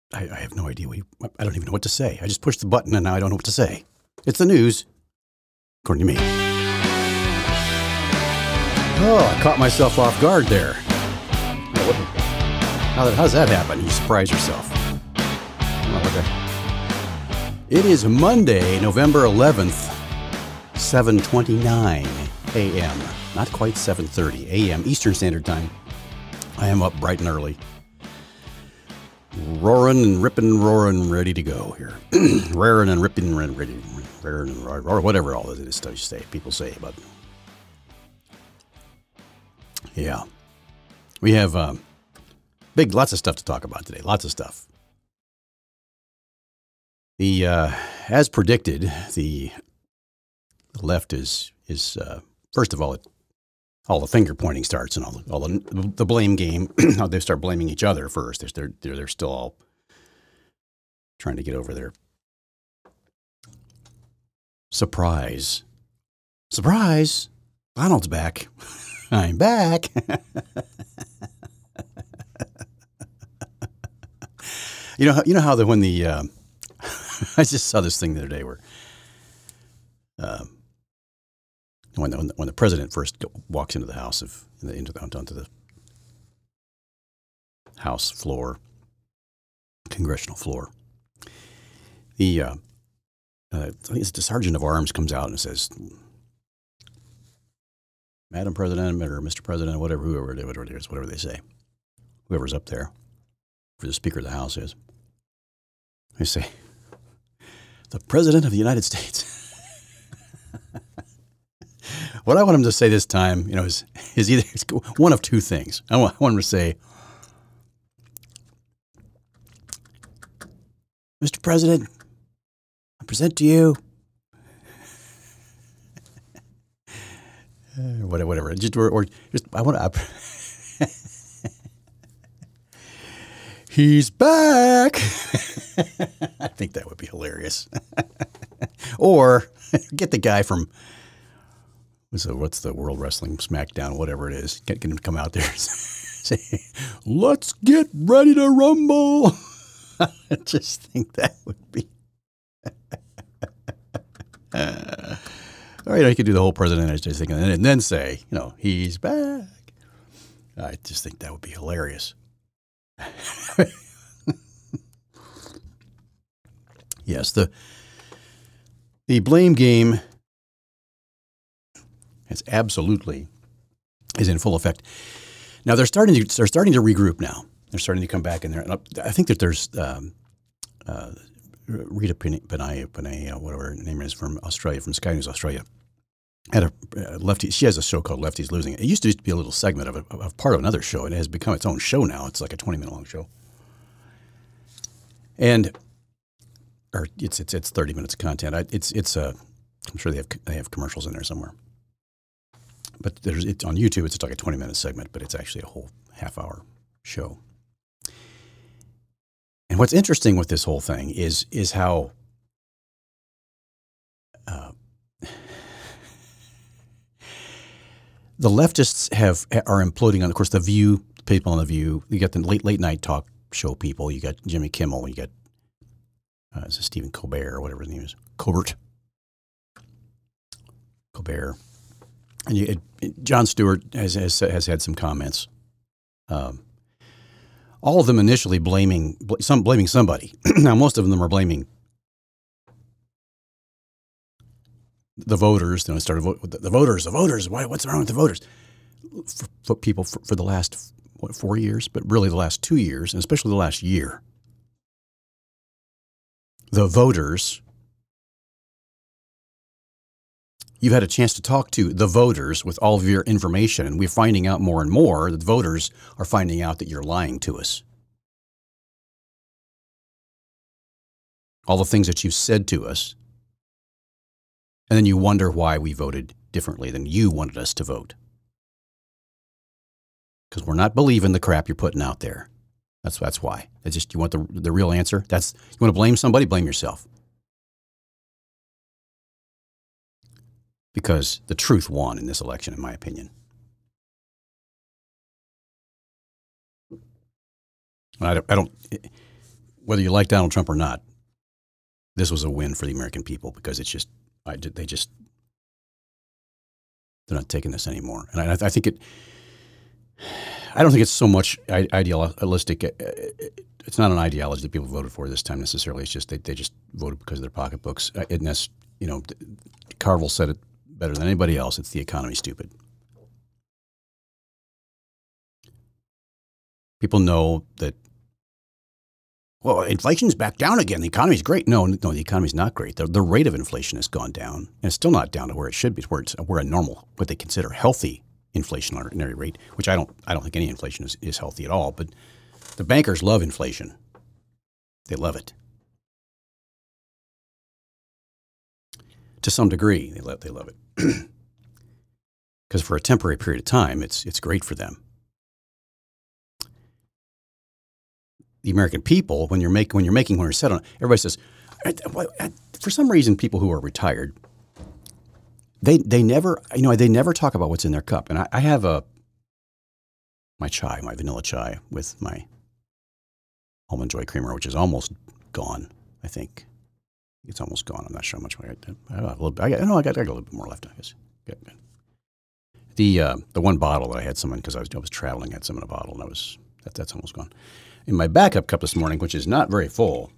I have no idea. I don't even know what to say. I just pushed the button and now I don't know what to say. It's the news, according to me. Oh, I caught myself off guard there. How does that happen? You surprise yourself. Oh, okay. It is Monday, November 11th, 7:29 a.m. Not quite 7:30 a.m. Eastern Standard Time. I am up bright and early. Roaring and ripping, roaring, ready to go here. Raring and ripping, ready, raring and roaring, whatever all it is people say, but yeah. We have lots of stuff to talk about today. Lots of stuff. As predicted, the left is first of all, all the finger pointing starts and all the blame game. How they start blaming each other first. They're still all trying to get over their surprise. Surprise! Donald's back. I'm back. You know how when the I just saw this thing the other day where when the president first walks into the house onto the House floor, congressional floor, I think it's the sergeant of arms comes out and says, "Madam President," or "Mr. President," whoever it is, whatever they say, whoever's up there, for the Speaker of the House is. They say, "The President of the United States." What I want him to say this time, is either one of two things. I want him to say, "Mr. President, I present to you," whatever. I want to. He's back. I think that would be hilarious. Or get the guy from. So what's the World Wrestling SmackDown, whatever it is, get him to come out there and say, "Let's get ready to rumble." I just think that would be. All right, I could do the whole president I just thinking, and then say, "He's back." I just think that would be hilarious. Yes, the blame game is in full effect. Now they're starting to regroup now. They're starting to come back in there. And I think that there's Rita Pinay, whatever her name is, from Australia, from Sky News Australia, had a lefty. She has a show called Lefties Losing It. It used to be a little segment of part of another show. It has become its own show now. It's like a 20-minute long show, or it's 30 minutes of content. I'm sure they have commercials in there somewhere. But it's on YouTube. It's like a 20-minute segment, but it's actually a whole half-hour show. And what's interesting with this whole thing is how the leftists are imploding on. Of course, the View, people on the View. You got the late night talk show people. You got Jimmy Kimmel. You got is it Stephen Colbert or whatever his name is, Colbert. And Jon Stewart has had some comments. All of them initially blaming somebody. Now, most of them are blaming the voters. The voters. What's wrong with the voters? For people for the last 4 years, but really the last 2 years, and especially the last year. The voters. You've had a chance to talk to the voters with all of your information, and we're finding out more and more that voters are finding out that you're lying to us. All the things that you've said to us, and then you wonder why we voted differently than you wanted us to vote. Because we're not believing the crap you're putting out there. That's why. It's just, you want the real answer? You want to blame somebody? Blame yourself. Because the truth won in this election, in my opinion. whether you like Donald Trump or not, this was a win for the American people because it's just, they're not taking this anymore. And I think I don't think it's so much idealistic. It's not an ideology that people voted for this time necessarily. It's just they just voted because of their pocketbooks. Carville said it better than anybody else. It's the economy, stupid. People know that, well, inflation's back down again. The economy's great. No, the economy's not great. The rate of inflation has gone down, and it's still not down to where it should be. We're a normal, what they consider healthy inflationary rate, which I don't think any inflation is healthy at all. But the bankers love inflation. They love it. To some degree, they love it. Because for a temporary period of time, it's great for them. The American people, when you're set on, everybody says, for some reason, people who are retired, they never talk about what's in their cup. And I have my vanilla chai with my almond joy creamer, which is almost gone. I think it's almost gone. I'm not sure how much I got a little bit. I got a little bit more left, I guess. Good. The one bottle that I had some in because I was traveling, I had some in a bottle, and that's almost gone. In my backup cup this morning, which is not very full,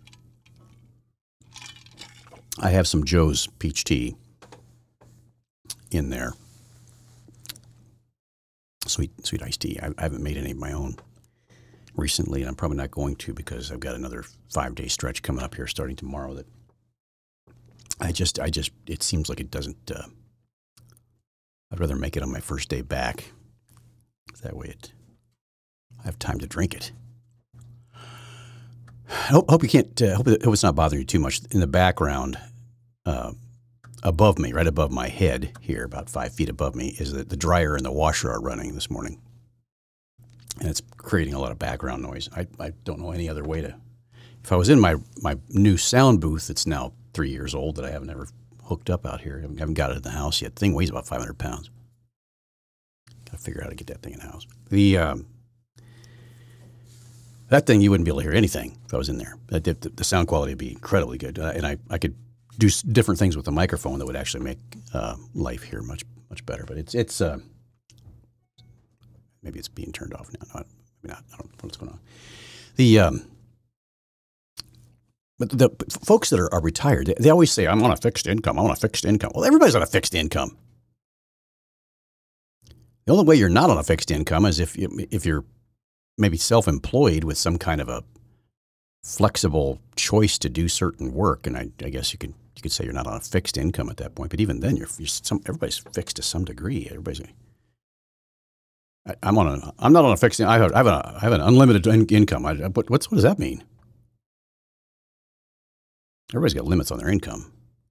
I have some Joe's peach tea in there. Sweet iced tea. I haven't made any of my own recently, and I'm probably not going to because I've got another 5-day stretch coming up here starting tomorrow that it seems like it doesn't, I'd rather make it on my first day back. That way I have time to drink it. Hope you can't. Hope it's not bothering you too much. In the background, above me, right above my head here, about 5 feet above me, is the dryer and the washer are running this morning, and it's creating a lot of background noise. I don't know any other way to. If I was in my new sound booth, that's now 3 years old, that I haven't ever hooked up out here. I haven't got it in the house yet. The thing weighs about 500 pounds. Got to figure out how to get that thing in the house. That thing, you wouldn't be able to hear anything if I was in there. The sound quality would be incredibly good. And I could do different things with the microphone that would actually make life here much better. But it's maybe it's being turned off now. No, maybe not. I don't know what's going on. But the folks that are retired, they always say, I'm on a fixed income. I'm on a fixed income. Well, everybody's on a fixed income. The only way you're not on a fixed income is if you're maybe self-employed with some kind of a flexible choice to do certain work, and I guess you could say you're not on a fixed income at that point. But even then, everybody's fixed to some degree. I'm not on a fixed. I have an unlimited income. What does that mean? Everybody's got limits on their income.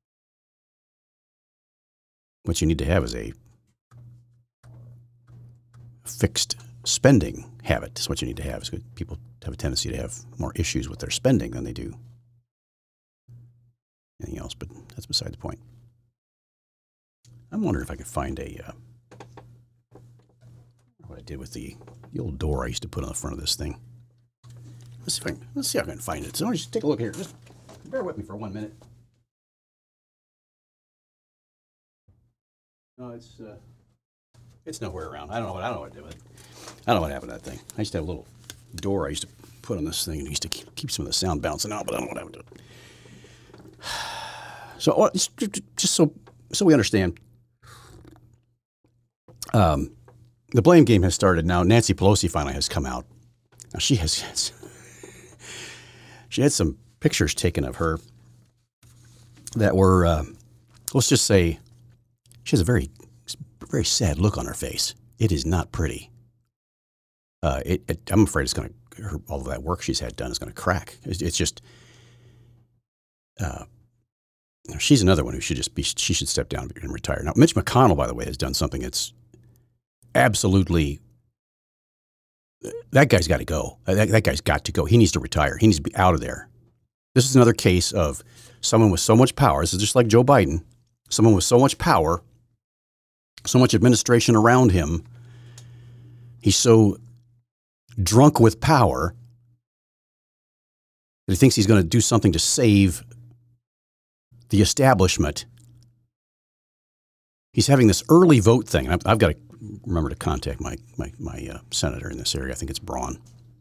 What you need to have is a fixed spending habit. That's what you need to have. People have a tendency to have more issues with their spending than they do anything else, but that's beside the point. I'm wondering if I could find what I did with the old door I used to put on the front of this thing. Let's see if I can find it. So just take a look here. Just bear with me for 1 minute. No, it's nowhere around. I don't know what I did with it. I don't know what happened to that thing. I used to have a little door I used to put on this thing, and it used to keep some of the sound bouncing out, but I don't know what happened to it. So just so we understand, the blame game has started now. Nancy Pelosi finally has come out. Now she had some pictures taken of her that were, let's just say, she has a very, very sad look on her face. It is not pretty. I'm afraid it's going to, all of that work she's had done is going to crack. It's just, she's another one who she should step down and retire. Now, Mitch McConnell, by the way, has done something that's absolutely, that guy's got to go. That guy's got to go. He needs to retire. He needs to be out of there. This is another case of someone with so much power. This is just like Joe Biden. Someone with so much power, so much administration around him. He's so drunk with power That he thinks he's going to do something to save the establishment. He's having this early vote thing. I've got to remember to contact my senator in this area. I think it's Braun.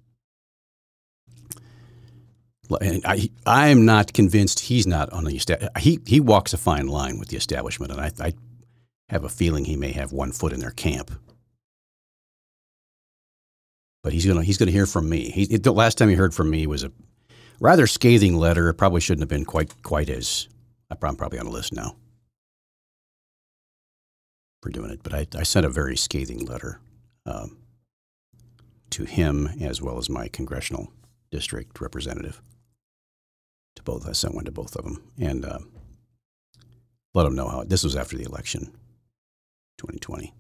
And I'm not convinced he's not on the establishment. He walks a fine line with the establishment, and I have a feeling he may have one foot in their camp. But he's gonna hear from me. The last time he heard from me was a rather scathing letter. It probably shouldn't have been quite as. I'm probably on a list now for doing it. But I sent a very scathing letter to him as well as my congressional district representative. To both, I sent one to both of them, and let them know how. This was after the election, 2020.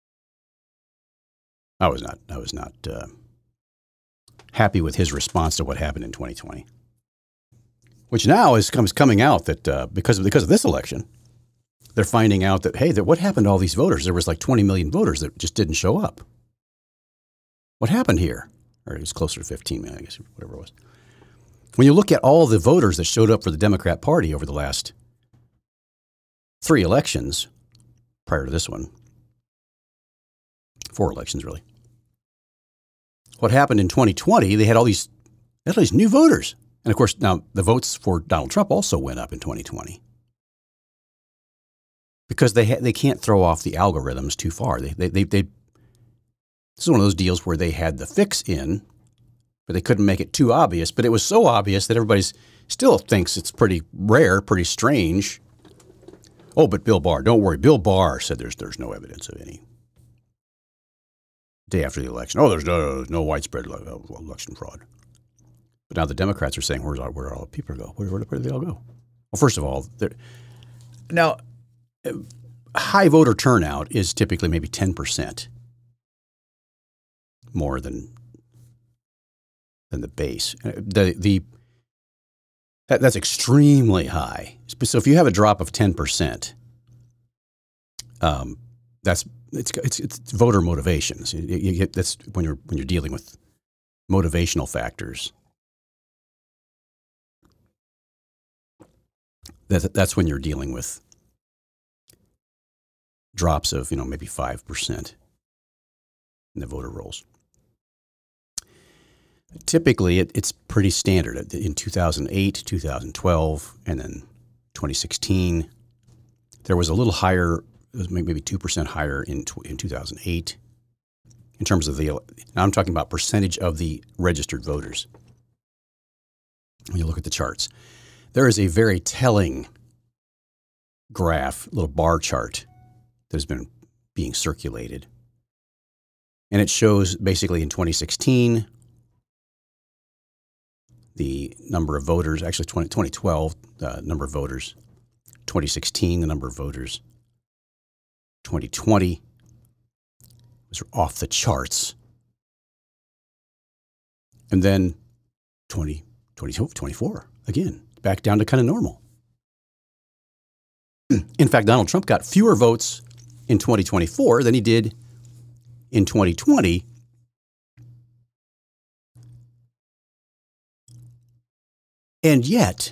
I was not happy with his response to what happened in 2020, which now is coming out that because of this election, they're finding out that, hey, what happened to all these voters? There was like 20 million voters that just didn't show up. What happened here? Or it was closer to 15 million, I guess, whatever it was. When you look at all the voters that showed up for the Democrat Party over the last 3 elections prior to this one, 4 elections really. What happened in 2020, they had all these new voters. And of course, now the votes for Donald Trump also went up in 2020. Because they can't throw off the algorithms too far. This is one of those deals where they had the fix in, but they couldn't make it too obvious. But it was so obvious that everybody still thinks it's pretty rare, pretty strange. Oh, but Bill Barr, don't worry. Bill Barr said there's no evidence of any. Day after the election, there's no widespread election fraud. But now the Democrats are saying, where all the people go? Where do they all go? Well, first of all, now high voter turnout is typically maybe 10% more than the base. That's extremely high. So if you have a drop of 10%, it's voter motivations. That's when you're dealing with motivational factors. That's when you're dealing with drops of maybe 5% in the voter rolls. Typically, it's pretty standard. In 2008, 2012, and then 2016, there was a little higher. It was maybe 2% higher in 2008 in terms of now I'm talking about percentage of the registered voters. When you look at the charts, there is a very telling graph, little bar chart that has been being circulated. And it shows basically in 2016, the number of voters, actually 2012, number of voters, 2016, the number of voters, 2020 was off the charts. And then 24, again, back down to kind of normal. In fact, Donald Trump got fewer votes in 2024 than he did in 2020. And yet,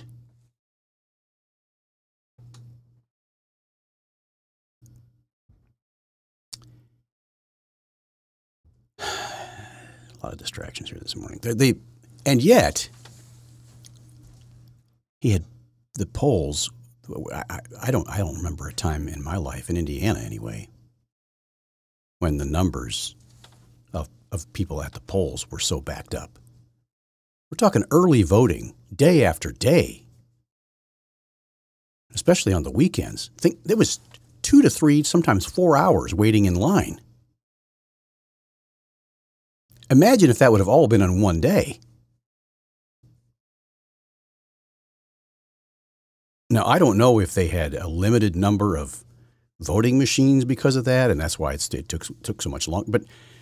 a lot of distractions here this morning. And yet, he had the polls. I don't remember a time in my life, in Indiana anyway, when the numbers of people at the polls were so backed up. We're talking early voting, day after day, especially on the weekends. I think there was 2 to 3, sometimes 4 hours waiting in line. Imagine if that would have all been on one day. Now, I don't know if they had a limited number of voting machines because of that, and that's why it took so much longer.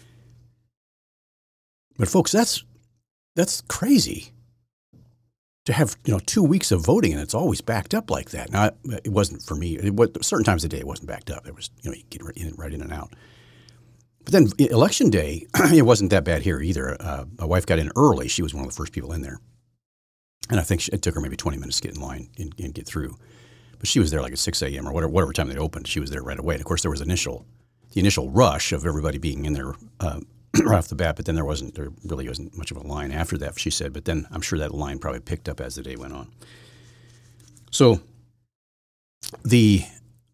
But folks, that's crazy to have 2 weeks of voting and it's always backed up like that. Now, it wasn't for me. Certain times of the day it wasn't backed up. It was you get right in and out. But then election day, it wasn't that bad here either. My wife got in early. She was one of the first people in there. And I think it took her maybe 20 minutes to get in line and get through. But she was there like at 6 a.m. or whatever time they opened. She was there right away. And of course, there was the initial rush of everybody being in there right off the bat. But then there really wasn't much of a line after that, she said. But then I'm sure that line probably picked up as the day went on. So it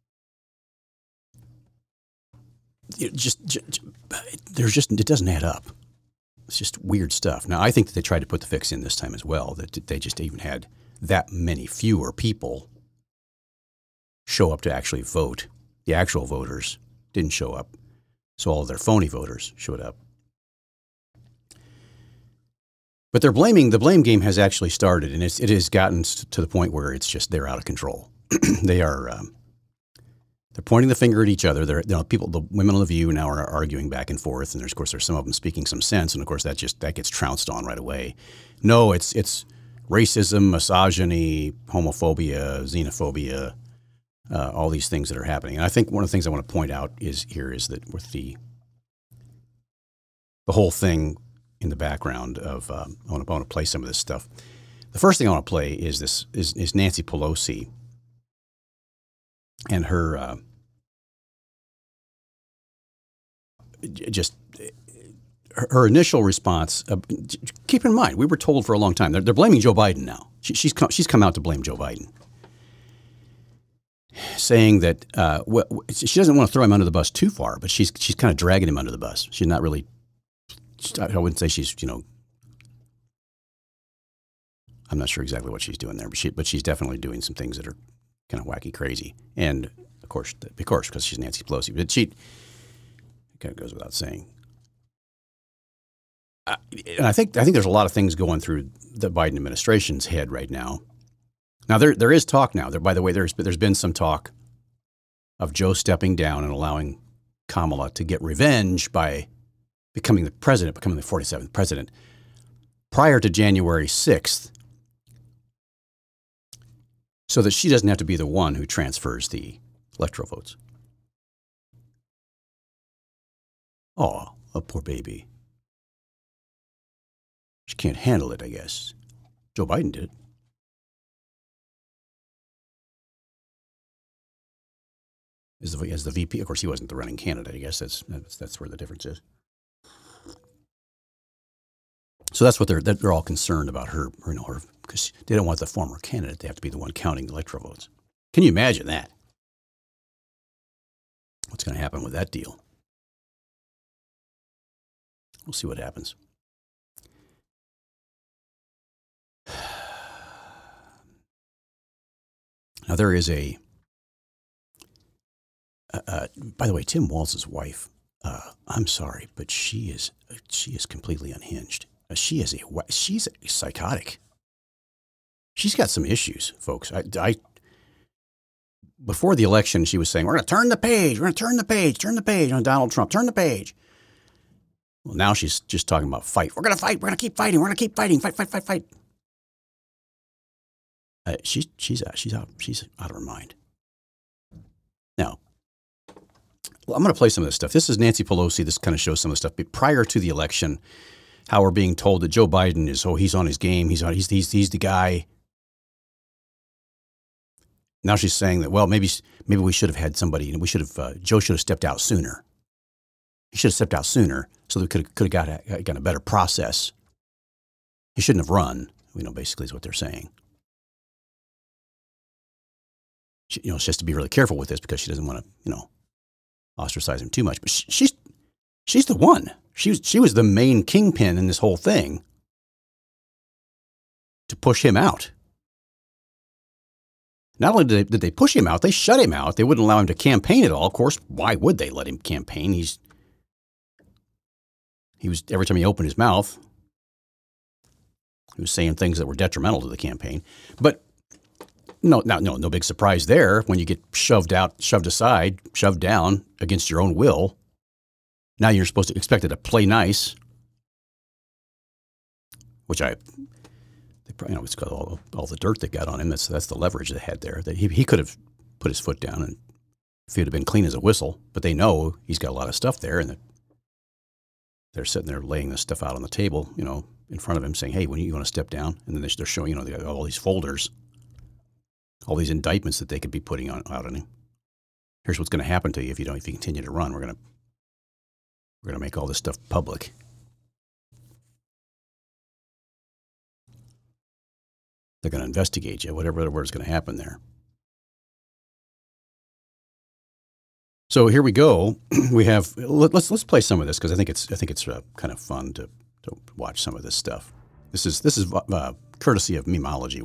doesn't add up. It's just weird stuff. Now, I think that they tried to put the fix in this time as well, that they just even had that many fewer people show up to actually vote. The actual voters didn't show up, so all of their phony voters showed up. But the blame game has actually started, and it has gotten to the point where it's just they're out of control. They're pointing the finger at each other. The women on The View now are arguing back and forth, and there's some of them speaking some sense, and of course that gets trounced on right away. No, it's racism, misogyny, homophobia, xenophobia, all these things that are happening. And I think one of the things I want to point out is that with the whole thing in the background of I want to play some of this stuff. The first thing I want to play is Nancy Pelosi and her her initial response. Keep in mind, we were told for a long time they're blaming Joe Biden now. She's come out to blame Joe Biden, saying that she doesn't want to throw him under the bus too far, but she's kind of dragging him under the bus. She's not really. I wouldn't say she's I'm not sure exactly what she's doing there, but she's definitely doing some things that are kind of wacky, crazy, and of course, because she's Nancy Pelosi, but she kind of goes without saying. And I think there's a lot of things going through the Biden administration's head right now. Now there is talk now. By the way, there's been some talk of Joe stepping down and allowing Kamala to get revenge by becoming the 47th president prior to January 6th, so that she doesn't have to be the one who transfers the electoral votes. Oh, a poor baby. She can't handle it, I guess. Joe Biden did it. As the VP, of course, he wasn't the running candidate. I guess that's where the difference is. So that's what they're all concerned about her because they don't want the former candidate. They have to be the one counting the electoral votes. Can you imagine that? What's going to happen with that deal? We'll see what happens. Now there is by the way, Tim Walz's wife. I'm sorry, but she is completely unhinged. She's psychotic. She's got some issues, folks. Before the election, she was saying, "We're going to turn the page. We're going to turn the page on Donald Trump. Turn the page." Well, now she's just talking about fight. We're going to fight. We're going to keep fighting. We're going to keep fighting. Fight. She's out of her mind. Now, I'm going to play some of this stuff. This is Nancy Pelosi. This kind of shows some of the stuff prior to the election. How we're being told that Joe Biden he's on his game. He's the guy. Now she's saying that, well, maybe we should have had somebody, and Joe should have stepped out sooner. He should have stepped out sooner so that we could have got a better process. He shouldn't have run, basically is what they're saying. She has to be really careful with this because she doesn't want to, ostracize him too much. But she's the one. She was the main kingpin in this whole thing to push him out. Not only did they push him out, they shut him out. They wouldn't allow him to campaign at all. Of course, why would they let him campaign? He was, every time he opened his mouth, he was saying things that were detrimental to the campaign. But no big surprise there when you get shoved out, shoved aside, shoved down against your own will. Now you're supposed to expect it to play nice, which it's got all the dirt they got on him. That's the leverage they had there. That he could have put his foot down, and if he'd have been clean as a whistle. But they know he's got a lot of stuff there, and they're sitting there laying this stuff out on the table. in front of him saying, hey, when you want to step down? And then they're showing, they got all these folders, all these indictments that they could be putting out on him. Here's what's going to happen to you if you continue to run. We're going to make all this stuff public. They're going to investigate you, whatever is going to happen there. So here we go. We have let's play some of this because I think it's kind of fun to watch some of this stuff. This is courtesy of Memology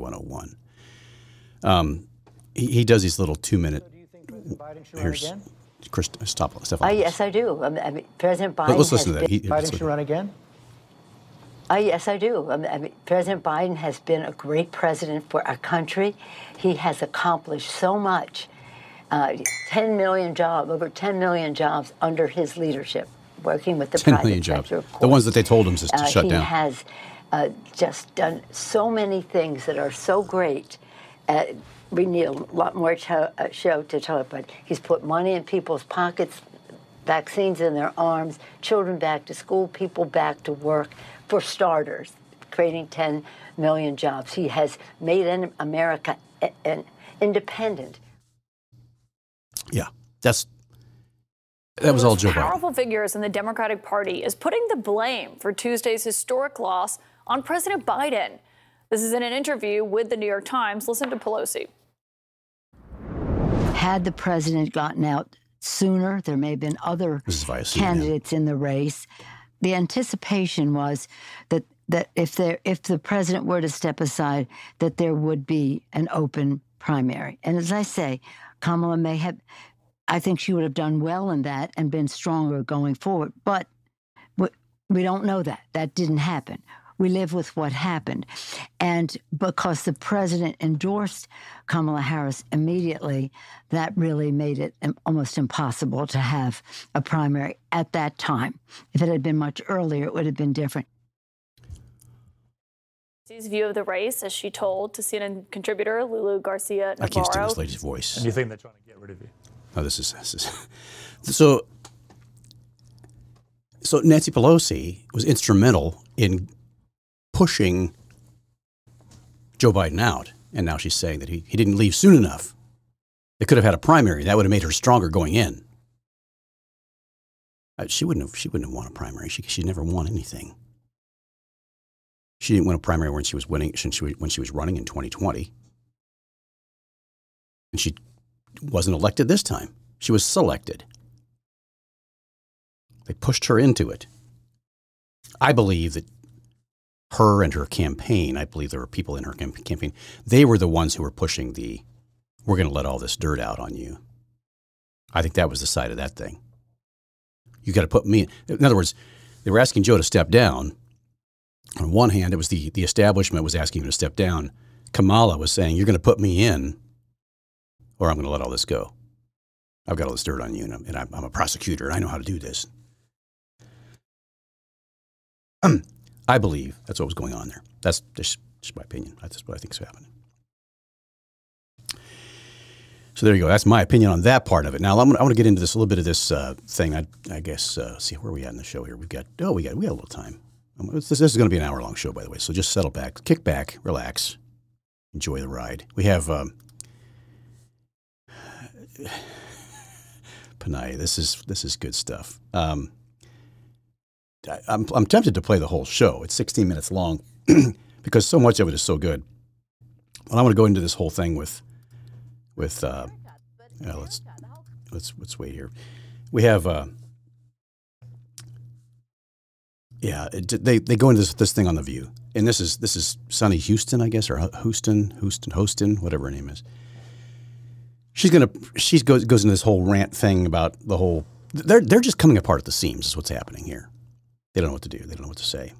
101. He does these little 2-minute. So do you think President Biden should Here's run again? Stop. Yes, I do. I mean, President Biden. Let's listen to that. Biden should run again? Yes, I do. I mean, President Biden has been a great president for our country. He has accomplished so much. 10 million jobs, over 10 million jobs under his leadership, working with the 10 private million sector, jobs. The ones that they told him to shut down. He has just done so many things that are so great. We need a lot more show to tell it, but he's put money in people's pockets, vaccines in their arms, children back to school, people back to work, for starters, creating 10 million jobs. He has made America independent. Yeah, that was all Joe Biden. Powerful figures in the Democratic Party is putting the blame for Tuesday's historic loss on President Biden. This is in an interview with the New York Times. Listen to Pelosi. Had the president gotten out sooner, there may have been other candidates in the race. The anticipation was that if the president were to step aside, that there would be an open primary. And as I say, Kamala may have, I think she would have done well in that and been stronger going forward. But we don't know that. That didn't happen. We live with what happened. And because the president endorsed Kamala Harris immediately, that really made it almost impossible to have a primary at that time. If it had been much earlier, it would have been different. His view of the race, as she told to CNN contributor Lulu Garcia Navarro. I can't stand this lady's voice. And you think they're trying to get rid of you? Oh, this is so Nancy Pelosi was instrumental in pushing Joe Biden out, and now she's saying that he didn't leave soon enough. They could have had a primary. That would have made her stronger going in. She wouldn't have won a primary. She never won anything. She didn't win a primary when she was running in 2020. And she wasn't elected this time. She was selected. They pushed her into it. I believe that her and her campaign, I believe there were people in her campaign, they were the ones who were pushing we're going to let all this dirt out on you. I think that was the side of that thing. You got to put me in other words, they were asking Joe to step down. On one hand, it was the establishment was asking him to step down. Kamala was saying, you're going to put me in or I'm going to let all this go. I've got all this dirt on you, and I'm a prosecutor. I know how to do this. I believe that's what was going on there. That's just my opinion. That's what I think is happening. So there you go. That's my opinion on that part of it. Now I want to get into this a little bit of this thing. I guess see where we at in the show here. We got a little time. This is going to be an hour-long show, by the way. So just settle back, kick back, relax, enjoy the ride. We have Panay. This is good stuff. I'm tempted to play the whole show. It's 16 minutes long because so much of it is so good. Well, I want to go into this whole thing with let's wait here. We have they go into this thing on The View, and this is Sunny Houston, I guess, or Houston, whatever her name is. She goes into this whole rant thing about the whole. They're just coming apart at the seams. Is what's happening here. They don't know what to do. They don't know what to say.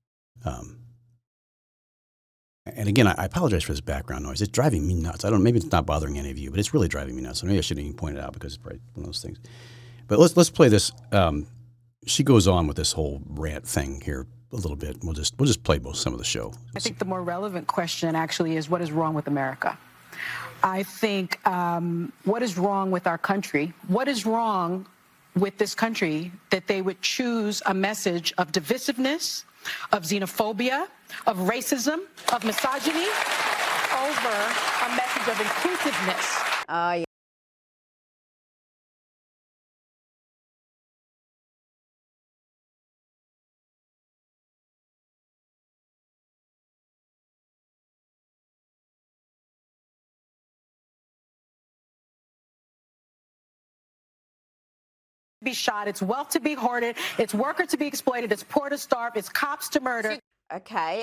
And again, I apologize for this background noise. It's driving me nuts. Maybe it's not bothering any of you, but it's really driving me nuts. So maybe I shouldn't even point it out because it's probably one of those things. But let's play this. She goes on with this whole rant thing here a little bit. We'll just play some of the show. I think the more relevant question actually is what is wrong with America? I think what is wrong with our country? What is wrong with this country that they would choose a message of divisiveness, of xenophobia, of racism, of misogyny, over a message of inclusiveness. Yeah. Be shot, it's wealth to be hoarded, it's worker to be exploited, it's poor to starve, it's cops to murder. Okay,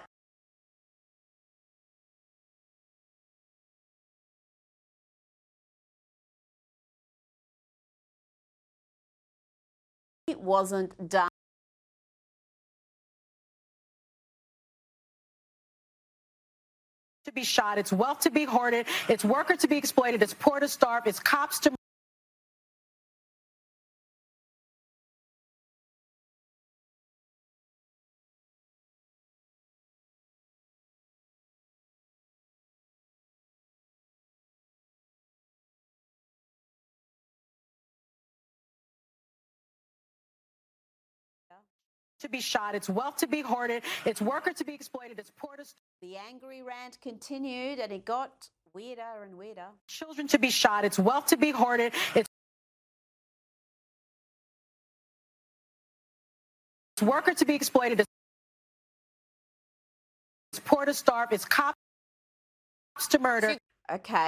it wasn't done. To be shot, it's wealth to be hoarded, it's worker to be exploited, it's poor to starve, it's cops to be shot, it's wealth to be hoarded, it's worker to be exploited, it's poor to The angry rant continued and it got weirder and weirder. Children to be shot, it's wealth to be hoarded, it's worker to be exploited, it's poor to starve, it's cops to murder. Okay.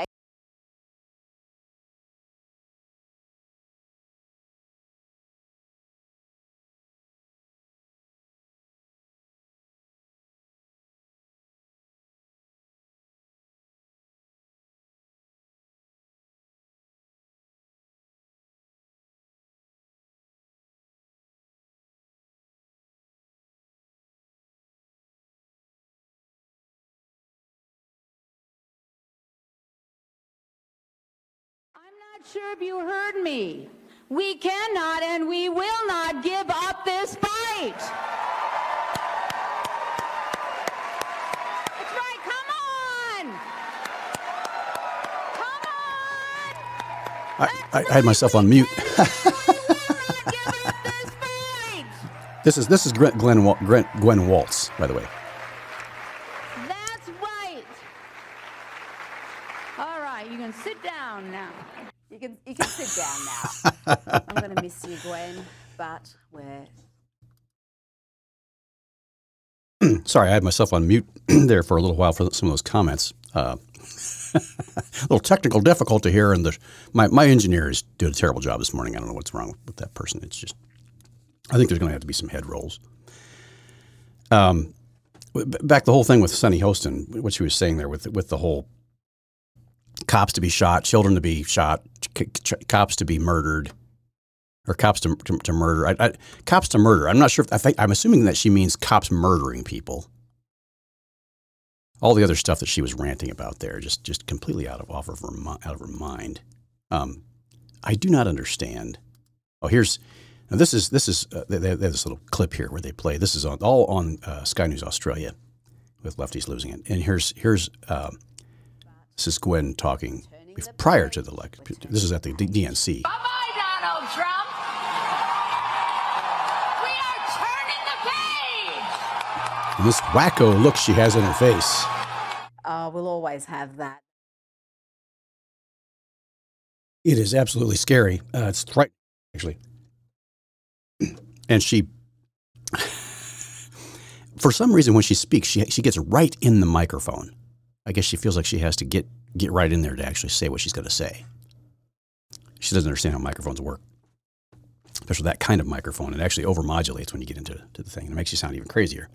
I'm not sure if you heard me. We cannot and we will not give up this fight. That's right, come on! Come on! I had myself on mute. This is Gwen Waltz, by the way. That's right. All right, you can sit down now. You can sit down now. I'm going to miss you, Gwen, but we're... Sorry, I had myself on mute there for a little while for some of those comments. A little technical difficulty here, and my engineers did a terrible job this morning. I don't know what's wrong with that person. It's just, I think there's going to have to be some head rolls. Back the whole thing with Sunny Hostin, what she was saying there with the whole cops to be shot, children to be shot, cops to be murdered, or cops to murder. Cops to murder. I'm not sure. I'm assuming that she means cops murdering people. All the other stuff that she was ranting about there, just completely out of her mind. I do not understand. Oh, this is they have this little clip here where they play. This is all on Sky News Australia with lefties losing it. And here's this is Gwen talking prior to the election. This is at the DNC. Bye-bye, Donald Trump. We are turning the page. And this wacko look she has in her face. We'll always have that. It is absolutely scary. It's right, actually. And she, for some reason, when she speaks, she gets right in the microphone. I guess she feels like she has to get right in there to actually say what she's going to say. She doesn't understand how microphones work, especially that kind of microphone. It actually overmodulates when you get into the thing. It makes you sound even crazier.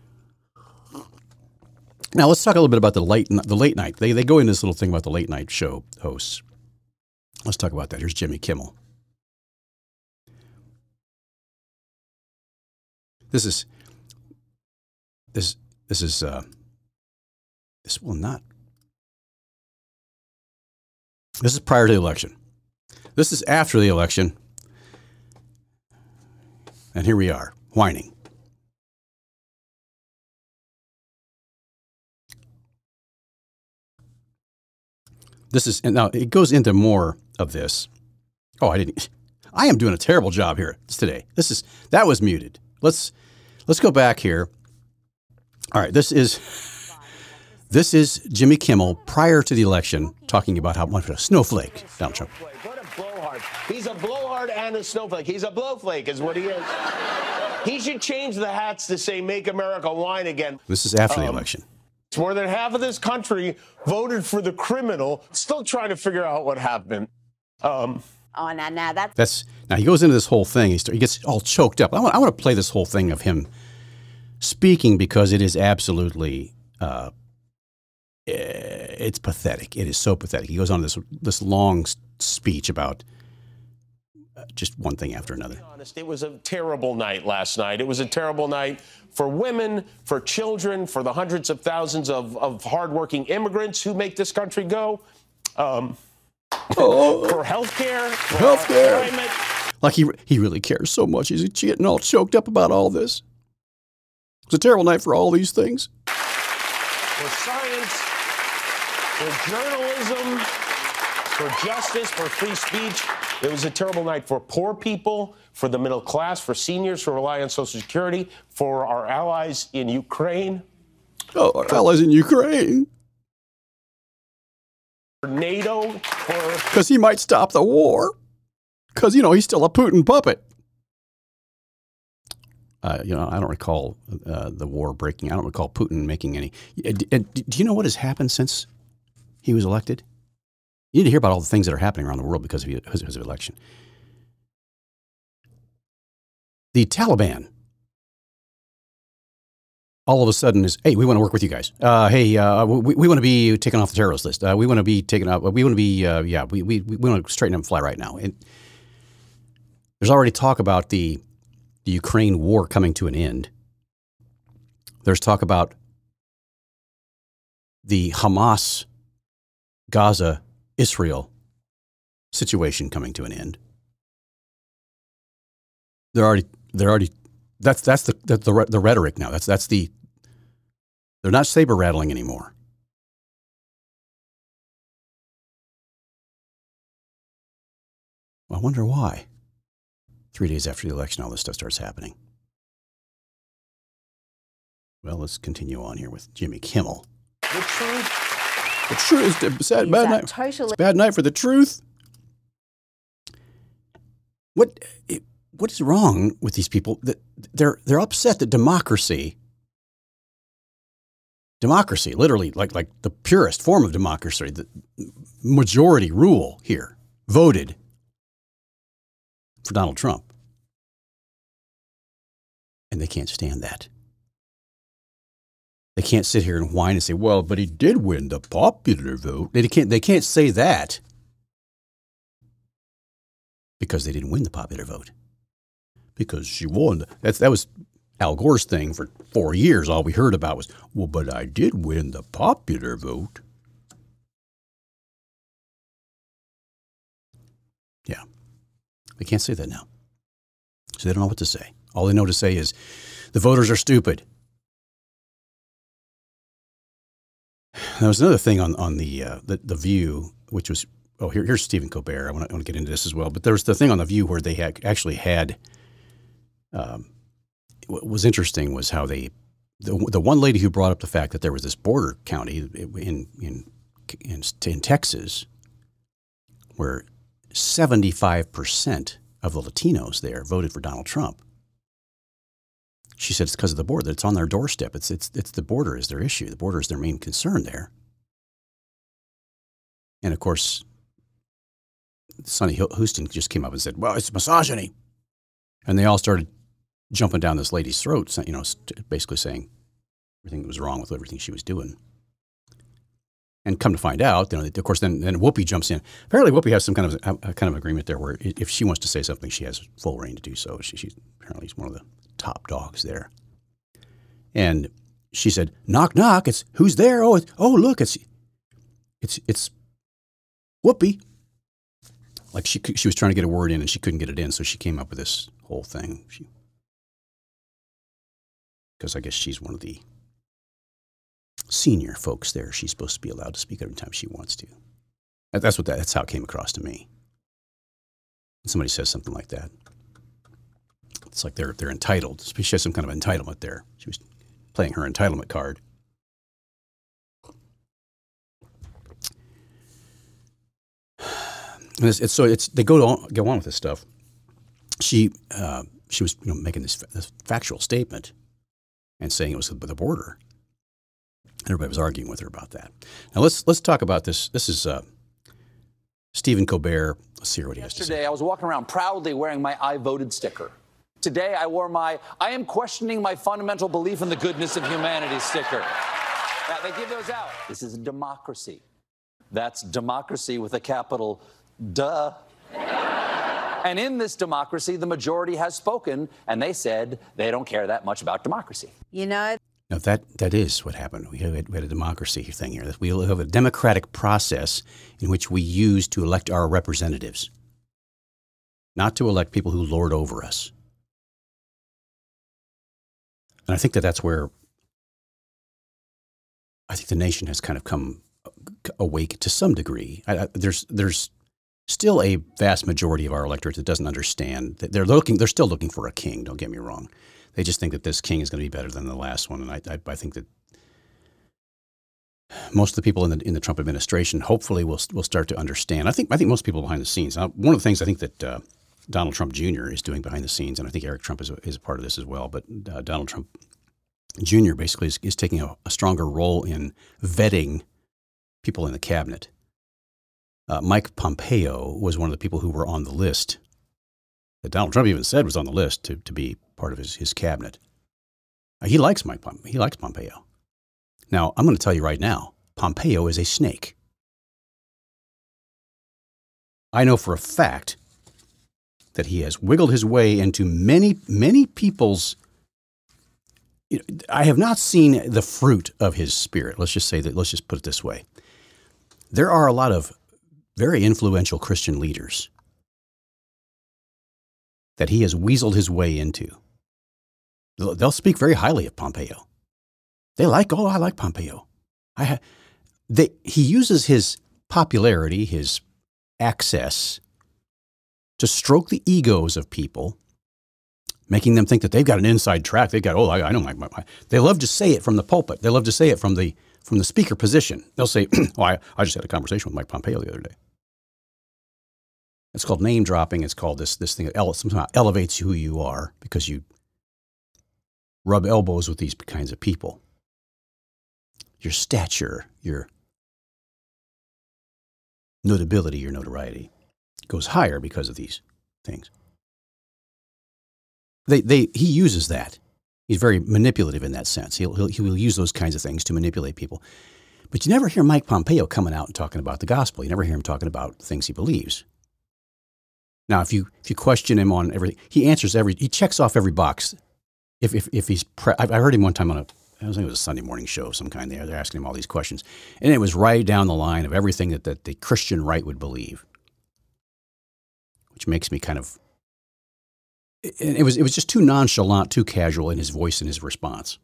Now let's talk a little bit about the late night. They go into this little thing about the late night show hosts. Let's talk about that. Here's Jimmy Kimmel. This is prior to the election. This is after the election. And here we are, whining. And now it goes into more of this. Oh, I am doing a terrible job here today. That was muted. Let's let's go back here. All right, this is Jimmy Kimmel prior to the election talking about how much of a snowflake Donald Trump. What a blowhard. He's a blowhard and a snowflake. He's a blowflake is what he is. He should change the hats to say "Make America Wine Again." This is after the election. It's more than half of this country voted for the criminal. Still trying to figure out what happened. Oh, now Now he goes into this whole thing. He gets all choked up. I want to play this whole thing of him speaking because it is absolutely, it's pathetic. It is so pathetic. He goes on this long speech about just one thing after another. Honest, it was a terrible night last night. It was a terrible night for women, for children, for the hundreds of thousands of hardworking immigrants who make this country go. For healthcare, climate. Like he really cares so much. He's getting all choked up about all this. It's a terrible night for all these things. For science, for journalism, for justice, for free speech. It was a terrible night for poor people, for the middle class, for seniors who rely on Social Security, for our allies in Ukraine. Oh, our allies in Ukraine. For NATO. Because he might stop the war. Because, he's still a Putin puppet. I don't recall the war breaking. I don't recall Putin making any. Do you know what has happened since he was elected? You need to hear about all the things that are happening around the world because of his election. The Taliban all of a sudden is, hey, we want to work with you guys. We want to be taken off the terrorist list. We want to be taken out. We want to be, we want to straighten up and fly right now. And there's already talk about the Ukraine war coming to an end. There's talk about the Hamas, Gaza, Israel situation coming to an end. They're already. That's the rhetoric now. They're not saber rattling anymore. I wonder why. 3 days after the election, all this stuff starts happening. Well, let's continue on here with Jimmy Kimmel. The truth is a bad night. It's a bad night for the truth. What is wrong with these people? That they're upset that democracy, literally like the purest form of democracy, the majority rule here, voted for Donald Trump. And they can't stand that. They can't sit here and whine and say, well, but he did win the popular vote. They can't say that because they didn't win the popular vote. Because she won. That was Al Gore's thing for 4 years. All we heard about was, well, but I did win the popular vote. Yeah. They can't say that now. So they don't know what to say. All they know to say is the voters are stupid. There was another thing on the View, which was, here's Stephen Colbert. I want to get into this as well. But there was the thing on the View where they actually had, what was interesting was how the one lady who brought up the fact that there was this border county in Texas where 75% of the Latinos there voted for Donald Trump. She said it's because of the border. It's on their doorstep. It's the border is their issue. The border is their main concern there. And of course, Sonny Houston just came up and said, well, it's misogyny. And they all started jumping down this lady's throat, basically saying everything that was wrong with everything she was doing. And come to find out, of course, then Whoopi jumps in. Apparently, Whoopi has some kind of agreement there where if she wants to say something, she has full reign to do so. She's apparently one of the top dogs there. And she said, knock, knock. It's who's there? Oh, look, it's Whoopi. Like she was trying to get a word in and she couldn't get it in. So she came up with this whole thing. Because I guess she's one of the senior folks there. She's supposed to be allowed to speak every time she wants to. That's how it came across to me. When somebody says something like that. It's like they're entitled. She has some kind of entitlement there. She was playing her entitlement card. And they go on with this stuff. She was making this factual statement and saying it was the border. And everybody was arguing with her about that. Now let's talk about this. This is Stephen Colbert. Let's see what he has to say. Yesterday, I was walking around proudly wearing my I voted sticker. Today, I wore my I am questioning my fundamental belief in the goodness of humanity sticker. Now, they give those out. This is a democracy. That's democracy with a capital duh. And in this democracy, the majority has spoken, and they said they don't care that much about democracy. You know, now that is what happened. We had a democracy thing here. We have a democratic process in which we use to elect our representatives, not to elect people who lord over us. And I think that's where I think the nation has kind of come awake to some degree. There's still a vast majority of our electorate that doesn't understand that they're still looking for a king. Don't get me wrong. They just think that this king is going to be better than the last one. And I think that most of the people in the Trump administration hopefully will start to understand. I think most people behind the scenes. One of the things I think that Donald Trump Jr. is doing behind the scenes, and I think Eric Trump is a part of this as well, but Donald Trump Jr. basically is taking a stronger role in vetting people in the cabinet. Mike Pompeo was one of the people who were on the list that Donald Trump even said was on the list to be part of his cabinet. He likes Pompeo. Now, I'm going to tell you right now, Pompeo is a snake. I know for a fact that he has wiggled his way into many people's. I have not seen the fruit of his spirit. Let's just put it this way. There are a lot of very influential Christian leaders that he has weaseled his way into. They'll speak very highly of Pompeo. I like Pompeo. He uses his popularity, his access, to stroke the egos of people, making them think that they've got an inside track. They've got, I know my. They love to say it from the pulpit. They love to say it from the speaker position. They'll say, I just had a conversation with Mike Pompeo the other day. It's called name dropping. It's called this thing that somehow elevates who you are because you rub elbows with these kinds of people. Your stature, your notability, your notoriety goes higher because of these things. He uses that. He's very manipulative in that sense. He will use those kinds of things to manipulate people. But you never hear Mike Pompeo coming out and talking about the gospel. You never hear him talking about things he believes. Now, if you question him on everything, he checks off every box. If he's, I heard him one time I think it was a Sunday morning show of some kind. They're asking him all these questions, and it was right down the line of everything that the Christian right would believe, which makes me kind of. It was just too nonchalant, too casual in his voice and his response.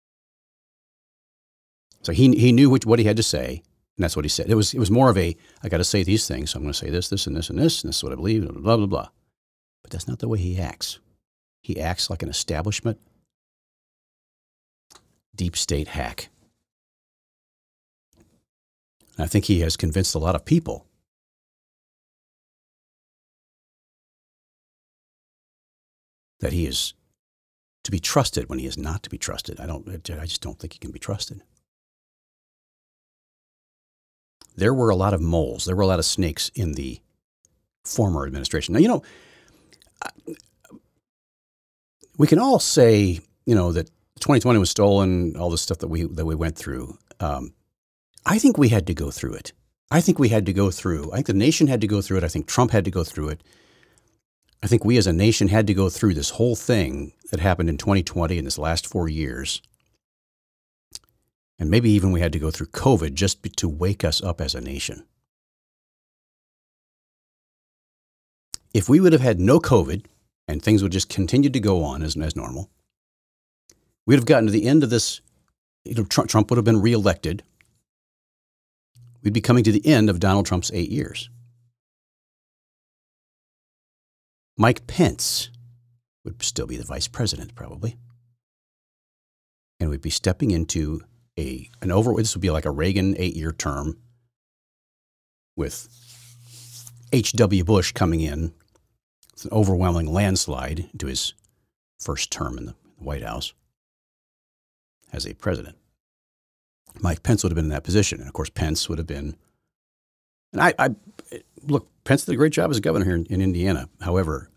So he knew what he had to say. And that's what he said. It was more of I got to say these things. So I'm going to say this, and this, and this is what I believe, blah, blah, blah. But that's not the way he acts. He acts like an establishment, deep state hack. And I think he has convinced a lot of people that he is to be trusted when he is not to be trusted. I just don't think he can be trusted. There were a lot of moles. There were a lot of snakes in the former administration. Now, we can all say, that 2020 was stolen, all this stuff that we went through. I think we had to go through it. I think the nation had to go through it. I think Trump had to go through it. I think we as a nation had to go through this whole thing that happened in 2020 in this last 4 years. And maybe even we had to go through COVID just to wake us up as a nation. If we would have had no COVID and things would just continue to go on as normal, we'd have gotten to the end of this. Trump would have been reelected. We'd be coming to the end of Donald Trump's 8 years. Mike Pence would still be the vice president probably. And we'd be stepping into this would be like a Reagan 8-year term with H.W. Bush coming in. It's an overwhelming landslide into his first term in the White House as a president. Mike Pence would have been in that position. And of course, Pence would have been, and look, Pence did a great job as a governor here in Indiana. However,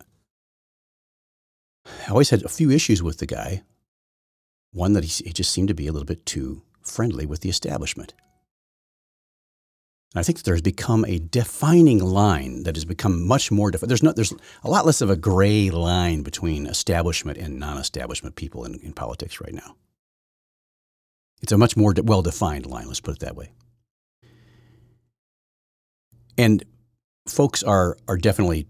I always had a few issues with the guy. One, that he just seemed to be a little bit too friendly with the establishment. And I think that there's become a defining line that has become much more there's a lot less of a gray line between establishment and non-establishment people in politics right now. It's a much more well-defined line, let's put it that way. And folks are definitely,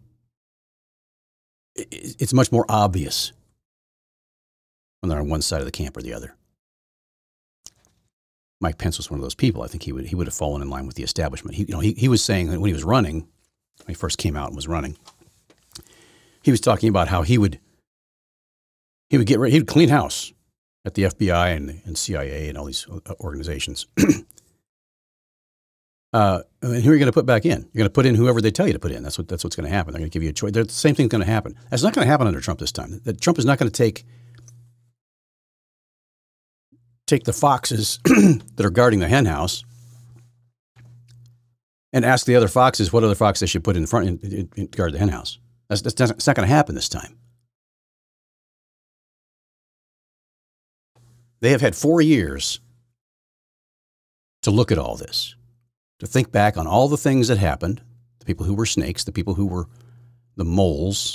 it's much more obvious when they're on one side of the camp or the other. Mike Pence was one of those people. I think he would have fallen in line with the establishment. He was saying that when he was running, when he first came out and was running, he was talking about how he would clean house at the FBI and CIA and all these organizations. And who are you going to put back in? You're going to put in whoever they tell you to put in. That's what's going to happen. They're going to give you a choice. The same thing's going to happen. That's not going to happen under Trump this time. That Trump is not going to take the foxes that are guarding the hen house and ask the other foxes what other fox they should put in front and guard the hen house. It's not going to happen this time. They have had 4 years to look at all this, to think back on all the things that happened, the people who were snakes, the people who were the moles.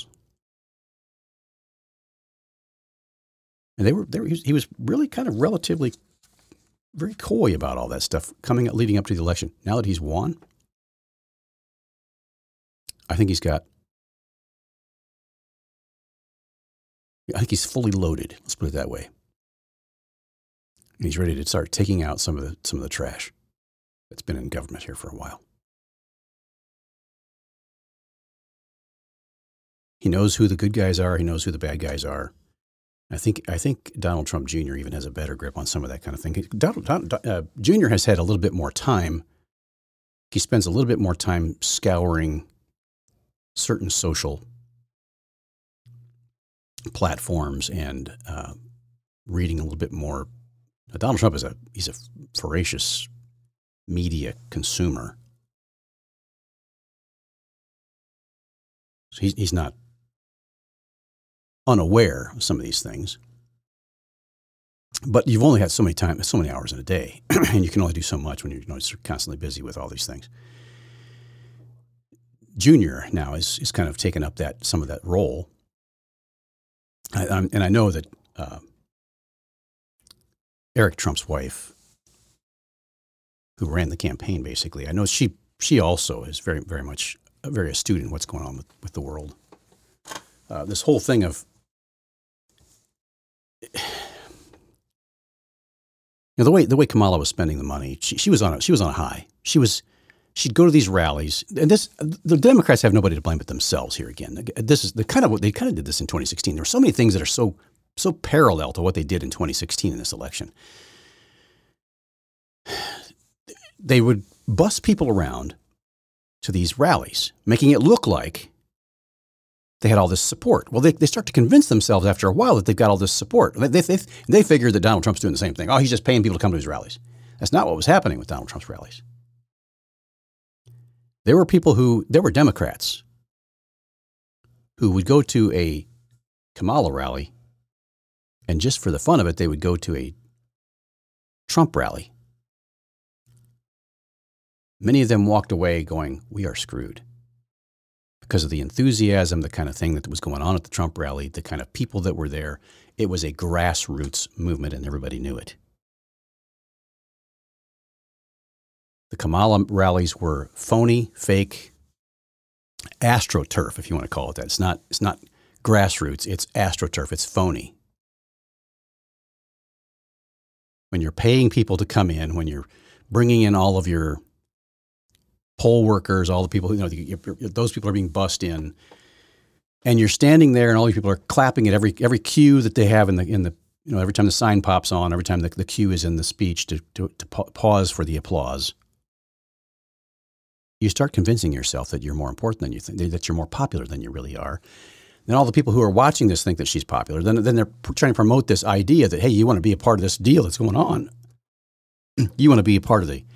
And he was really kind of relatively very coy about all that stuff leading up to the election. Now that he's won, I think he's fully loaded. Let's put it that way. And he's ready to start taking out some of the trash that's been in government here for a while. He knows who the good guys are. He knows who the bad guys are. I think Donald Trump Jr. even has a better grip on some of that kind of thing. Donald Jr. has had a little bit more time. He spends a little bit more time scouring certain social platforms and reading a little bit more. Donald Trump he's a voracious media consumer. So he's not unaware of some of these things. But you've only had so many hours in a day, and you can only do so much when you're constantly busy with all these things. Junior now is kind of taken up some of that role. And I know that Eric Trump's wife, who ran the campaign basically, I know she also is very, very much very astute in what's going on with the world. This whole thing of the way Kamala was spending the money, she was on a high. She'd go to these rallies, and the Democrats have nobody to blame but themselves here again. This is they kind of did this in 2016. There were so many things that are so parallel to what they did in 2016 in this election. They would bus people around to these rallies, making it look like they had all this support. Well, they start to convince themselves after a while that they've got all this support. They figure that Donald Trump's doing the same thing. Oh, he's just paying people to come to his rallies. That's not what was happening with Donald Trump's rallies. There were Democrats who would go to a Kamala rally, and just for the fun of it, they would go to a Trump rally. Many of them walked away going, "We are screwed." Because of the enthusiasm, the kind of thing that was going on at the Trump rally, the kind of people that were there. It was a grassroots movement, and everybody knew it. The Kamala rallies were phony, fake, astroturf, if you want to call it that. It's not grassroots, it's astroturf, it's phony. When you're paying people to come in, when you're bringing in all of your poll workers, all the people, those people are being bussed in, and you're standing there, and all these people are clapping at every cue that they have in the every time the sign pops on, every time the cue is in the speech to pause for the applause. You start convincing yourself that you're more important than you think, that you're more popular than you really are. Then all the people who are watching this think that she's popular. Then they're trying to promote this idea that, hey, you want to be a part of this deal that's going on. You want to be a part of the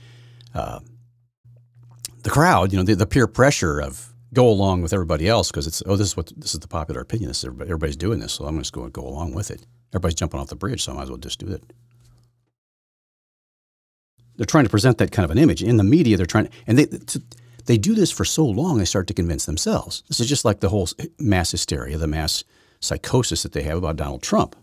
crowd, the peer pressure of go along with everybody else because this is the popular opinion. Everybody's doing this, so I'm just going to go along with it. Everybody's jumping off the bridge, so I might as well just do it. They're trying to present that kind of an image in the media. They're trying, and they do this for so long. They start to convince themselves. This is just like the whole mass hysteria, the mass psychosis that they have about Donald Trump.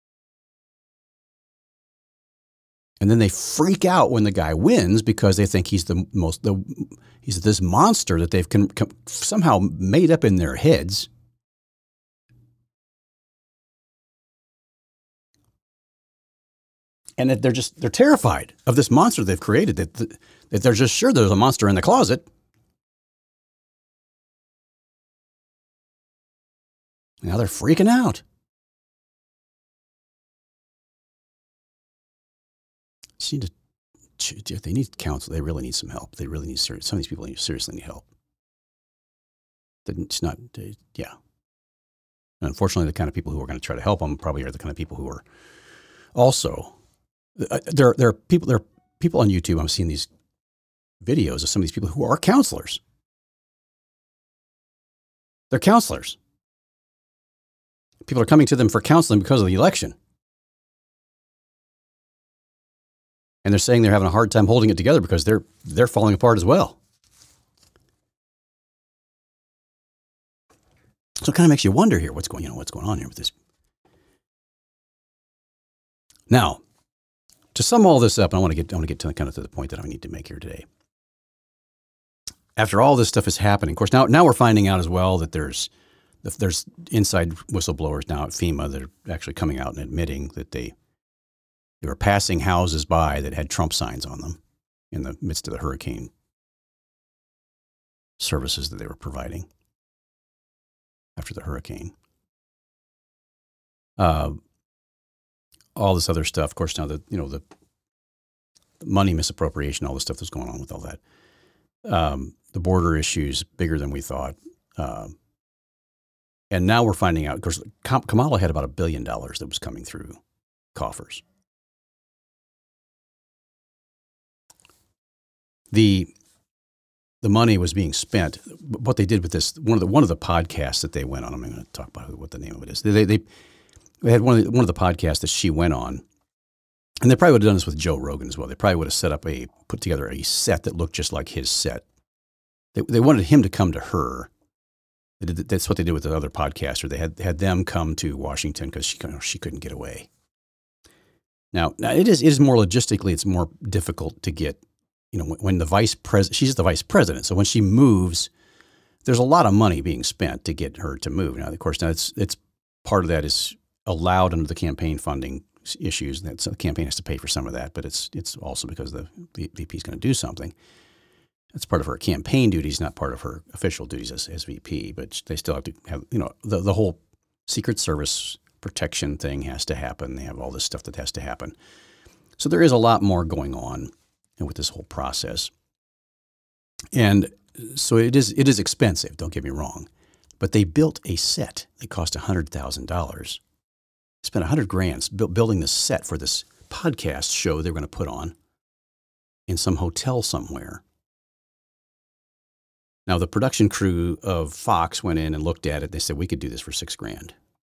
And then they freak out when the guy wins because they think he's he's this monster that they've somehow made up in their heads. And that they're terrified of this monster they've created, that they're just sure there's a monster in the closet. Now they're freaking out. They need counsel. They really need some help. They really need some of these people seriously need help. It's not, yeah. And unfortunately, the kind of people who are going to try to help them probably are the kind of people who are also. There are people on YouTube. I'm seeing these videos of some of these people who are counselors. They're counselors. People are coming to them for counseling because of the election. And they're saying they're having a hard time holding it together because they're falling apart as well. So it kind of makes you wonder here what's going on here with this. Now, to sum all this up, I want to get to kind of to the point that I need to make here today. After all this stuff is happening, of course, now we're finding out as well that there's inside whistleblowers now at FEMA that are actually coming out and admitting that they were passing houses by that had Trump signs on them in the midst of the hurricane services that they were providing after the hurricane. All this other stuff, of course, now the money misappropriation, all the stuff that's going on with all that. The border issues bigger than we thought. And now we're finding out, of course, Kamala had about $1 billion that was coming through coffers. The money was being spent. What they did with this, one of the podcasts that they went on, I'm going to talk about what the name of it is. They had one of the podcasts that she went on, and they probably would have done this with Joe Rogan as well. They probably would have put together a set that looked just like his set. They wanted him to come to her. That's what they did with the other podcaster. They had them come to Washington because she couldn't get away. Now it is more logistically, it's more difficult to get. When the vice president, she's the vice president, so when she moves, there's a lot of money being spent to get her to move. Now, of course, it's part of that is allowed under the campaign funding issues. So the campaign has to pay for some of that, but it's also because the VP is going to do something. That's part of her campaign duties, not part of her official duties as VP. But they still have to have, the whole Secret Service protection thing has to happen. They have all this stuff that has to happen. So there is a lot more going on with this whole process. And so it is expensive, don't get me wrong. But they built a set that cost $100,000. Spent $100,000 building this set for this podcast show they were going to put on in some hotel somewhere. Now, the production crew of Fox went in and looked at it. They said, we could do this for $6,000.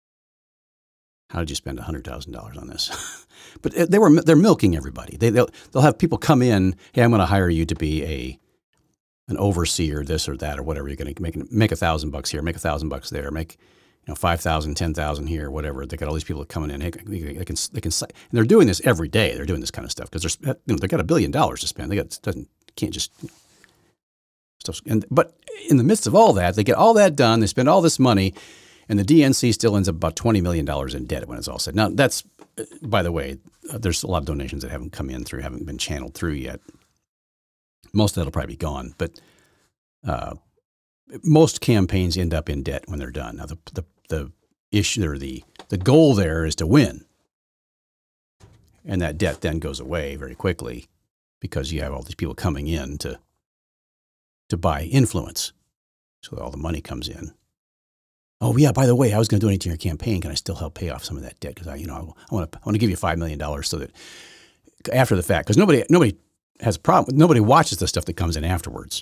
How did you spend $100,000 on this? But they're milking everybody. They'll have people come in. Hey, I'm going to hire you to be an overseer, this or that, or whatever. You're going to make $1,000 here, make $1,000 there, make 5,000, 10,000 here, whatever. They got all these people coming in. Hey, they can, and they're doing this every day. They're doing this kind of stuff because they got $1 billion to spend. Can't just stuff. But in the midst of all that, they get all that done. They spend all this money. And the DNC still ends up about $20 million in debt when it's all said. Now, that's, by the way, there's a lot of donations that haven't been channeled through yet. Most of that will probably be gone. But most campaigns end up in debt when they're done. Now, the issue or the goal there is to win. And that debt then goes away very quickly because you have all these people coming in to buy influence. So all the money comes in. Oh yeah, by the way, I was going to donate to your campaign. Can I still help pay off some of that debt? Because I want to give you $5 million so that after the fact, because nobody has a problem. Nobody watches the stuff that comes in afterwards.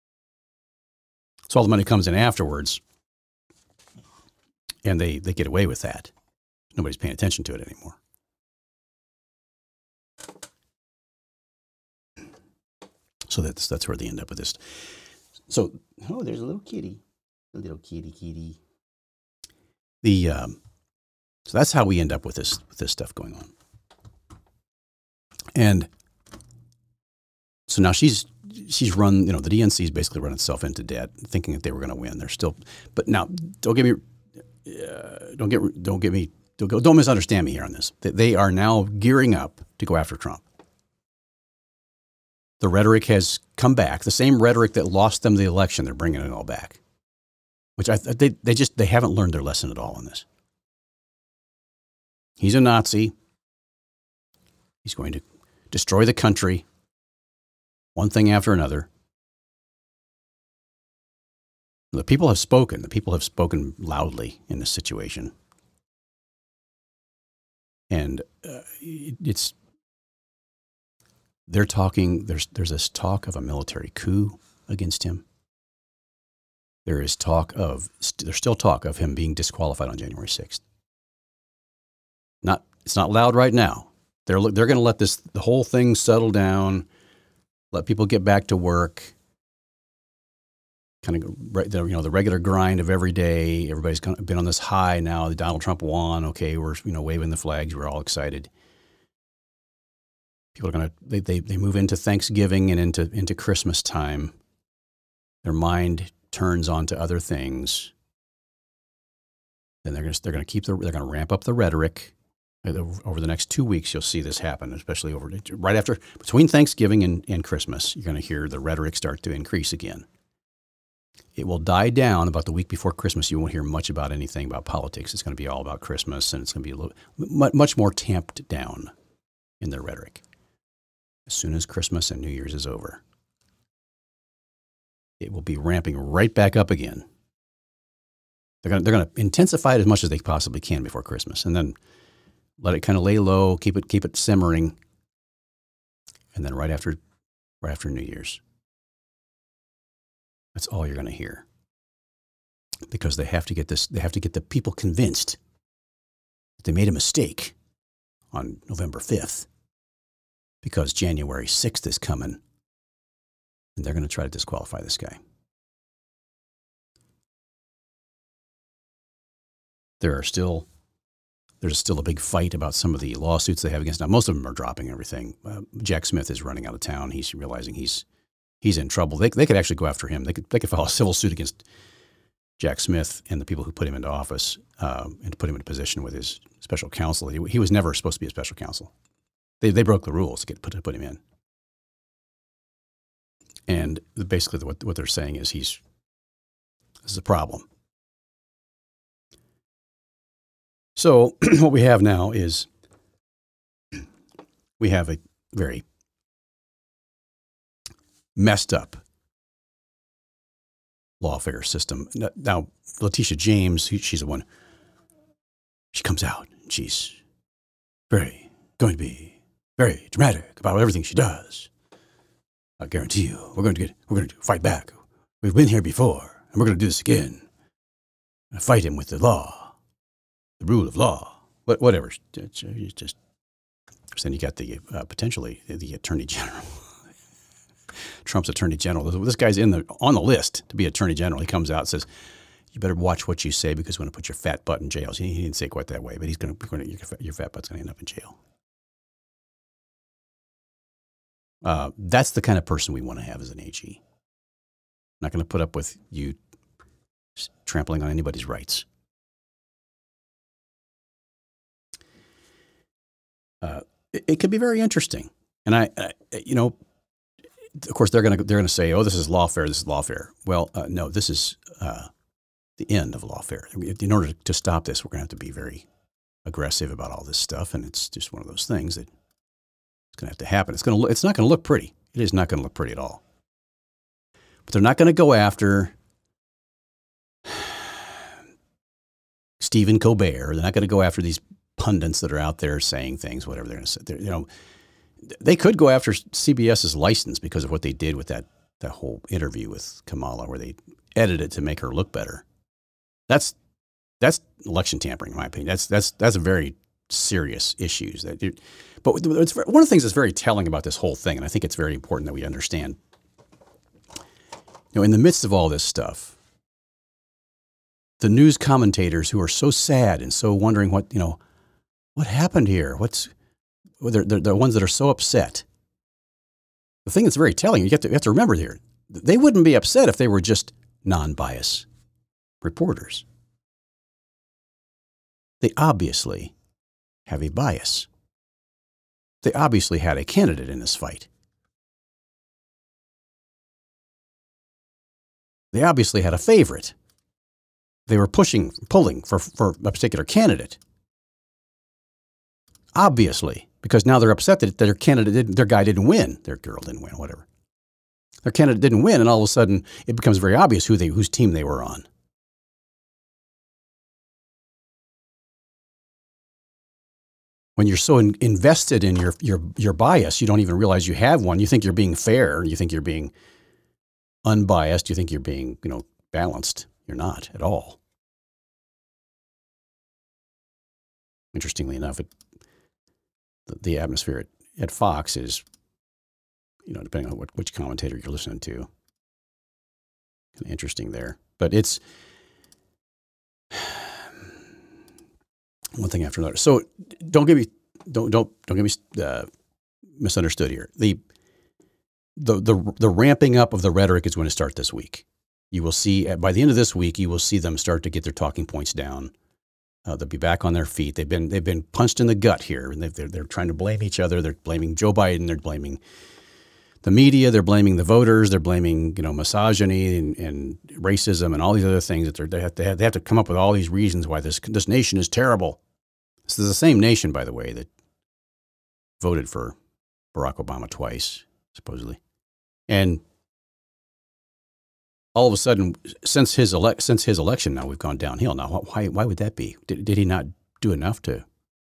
So all the money comes in afterwards, and they get away with that. Nobody's paying attention to it anymore. So that's where they end up with this. So, there's a little kitty. A little kitty. So that's how we end up with this stuff going on. And so now she's run, the DNC is basically run itself into debt, thinking that they were going to win. They're still, but now don't misunderstand me here on this. They are now gearing up to go after Trump. The rhetoric has come back. The same rhetoric that lost them the election, they're bringing it all back. Which they haven't learned their lesson at all on this. He's a Nazi. He's going to destroy the country, one thing after another. The people have spoken. The people have spoken loudly in this situation. And they're talking, there's this talk of a military coup against him. There's still talk of him being disqualified on January 6th. It's not loud right now. They're going to let the whole thing settle down, let people get back to work, kind of the regular grind of every day. Everybody's been on this high now. Donald Trump won. Okay, we're waving the flags. We're all excited. People are going to they move into Thanksgiving and into Christmas time. Their mind turns on to other things. Then they're going to ramp up the rhetoric. Over the next 2 weeks, you'll see this happen, especially between Thanksgiving and Christmas. You're going to hear the rhetoric start to increase again. It will die down about the week before Christmas. You won't hear much about anything about politics. It's going to be all about Christmas, and it's going to be much more tamped down in their rhetoric as soon as Christmas and New Year's is over. It will be ramping right back up again. They're going to intensify it as much as they possibly can before Christmas, and then let it kind of lay low, keep it simmering, and then right after New Year's, that's all you're going to hear, because they have to get the people convinced that they made a mistake on November 5th, because January 6th is coming, and they're going to try to disqualify this guy. There's still a big fight about some of the lawsuits they have against. Now, most of them are dropping everything. Jack Smith is running out of town. He's realizing he's in trouble. They could actually go after him. They could file a civil suit against Jack Smith and the people who put him into office and to put him in a position with his special counsel. He was never supposed to be a special counsel. They broke the rules to put him in. And basically what they're saying is this is a problem. So what we have now is we have a very messed up lawfare system. Now, Letitia James, she's the one, she comes out and she's going to be very dramatic about everything she does. I guarantee you, we're going to fight back. We've been here before, and we're going to do this again. And fight him with the law. The rule of law, whatever. It's just. Then you got potentially the attorney general, Trump's attorney general. This guy's on the list to be attorney general. He comes out and says, "You better watch what you say because we're going to put your fat butt in jail." So he didn't say it quite that way, but he's going to your fat butt's going to end up in jail. That's the kind of person we want to have as an AG. Not going to put up with you trampling on anybody's rights. It could be very interesting. And of course, they're gonna say, "Oh, this is lawfare. This is lawfare." Well, no, this is the end of lawfare. In order to stop this, we're gonna have to be very aggressive about all this stuff, and it's just one of those things that it's gonna have to happen. It's not gonna look pretty. It is not gonna look pretty at all. But they're not gonna go after Stephen Colbert. They're not gonna go after these pundits that are out there saying things, whatever they're gonna say. They could go after CBS's license because of what they did with that whole interview with Kamala, where they edited it to make her look better. That's election tampering, in my opinion. That's a very serious issues. But it's one of the things that's very telling about this whole thing, and I think it's very important that we understand. In the midst of all this stuff, the news commentators who are so sad and so wondering what happened here, they're the ones that are so upset. The thing that's very telling, you have to remember here, they wouldn't be upset if they were just non-biased reporters. They obviously have a bias. They obviously had a candidate in this fight. They obviously had a favorite. They were pulling for a particular candidate. Obviously, because now they're upset that their guy didn't win, their girl didn't win, whatever. Their candidate didn't win, and all of a sudden it becomes very obvious whose team they were on. When you're so invested in your bias, you don't even realize you have one. You think you're being fair. You think you're being unbiased. You think you're being, balanced. You're not at all. Interestingly enough, the atmosphere at Fox is, depending on which commentator you're listening to, kind of interesting there. But it's one thing after another. So don't get me misunderstood here. The ramping up of the rhetoric is going to start this week. You will see by the end of this week, you will see them start to get their talking points down. They'll be back on their feet. They've been punched in the gut here, and they're trying to blame each other. They're blaming Joe Biden. They're blaming the media. They're blaming the voters. They're blaming misogyny and racism and all these other things that they have to come up with all these reasons why this nation is terrible. This is the same nation, by the way, that voted for Barack Obama twice, supposedly, and all of a sudden, since his election, now we've gone downhill. Now, why would that be? Did he not do enough to?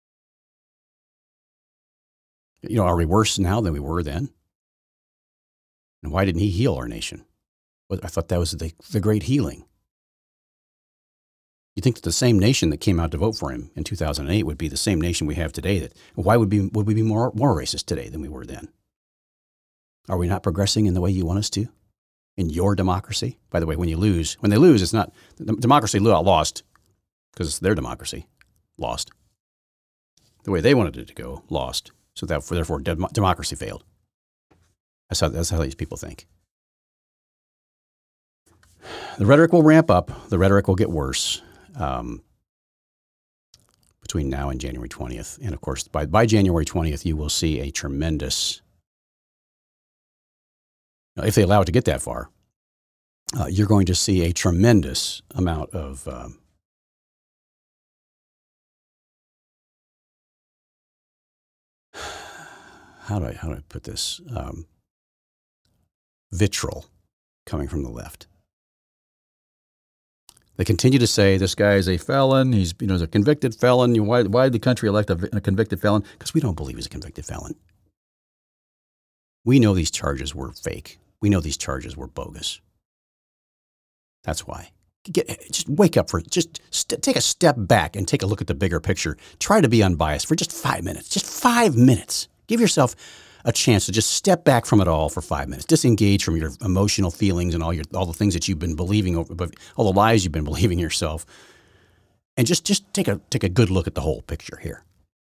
Are we worse now than we were then? And why didn't he heal our nation? Well, I thought that was the great healing. You think that the same nation that came out to vote for him in 2008 would be the same nation we have today? Why would we be more racist today than we were then? Are we not progressing in the way you want us to? In your democracy? By the way, when they lose, it's not democracy lost because it's their democracy lost. The way they wanted it to go lost. So therefore, democracy failed. That's how these people think. The rhetoric will ramp up. The rhetoric will get worse between now and January 20th. And of course, by January 20th, you will see a tremendous, if they allow it to get that far, you're going to see a tremendous amount of how do I put this? Vitriol coming from the left. They continue to say this guy is a felon. He's a convicted felon. Why did the country elect a convicted felon? Because we don't believe he's a convicted felon. We know these charges were fake. We know these charges were bogus. That's why. Just wake up take a step back and take a look at the bigger picture. Try to be unbiased for just 5 minutes. Just 5 minutes. Give yourself a chance to just step back from it all for 5 minutes. Disengage from your emotional feelings and all the things that you've been believing, all the lies you've been believing yourself, and just take a good look at the whole picture here.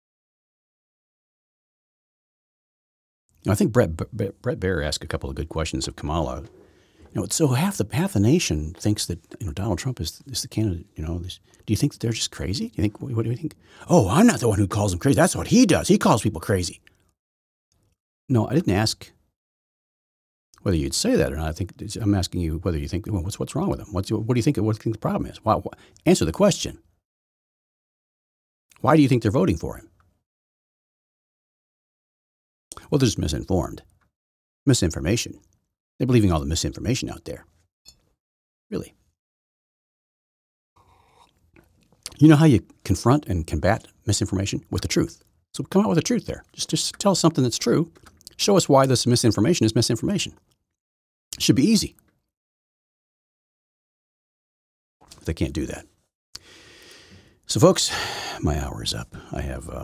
I think Brett Baier asked a couple of good questions of Kamala. So half the nation thinks that Donald Trump is the candidate. Do you think that they're just crazy? Do you think? What do you think? Oh, I'm not the one who calls them crazy. That's what he does. He calls people crazy. No, I didn't ask Whether you'd say that or not, I'm asking you whether you think, well, what's wrong with him? What do you think the problem is? Why, answer the question. Why do you think they're voting for him? Well, they're just misinformed. Misinformation. They're believing all the misinformation out there. Really. You know how you confront and combat misinformation? With the truth. So come out with the truth there. Just tell us something that's true. Show us why this misinformation is misinformation. It should be easy. But they can't do that. So, folks, my hour is up. I have a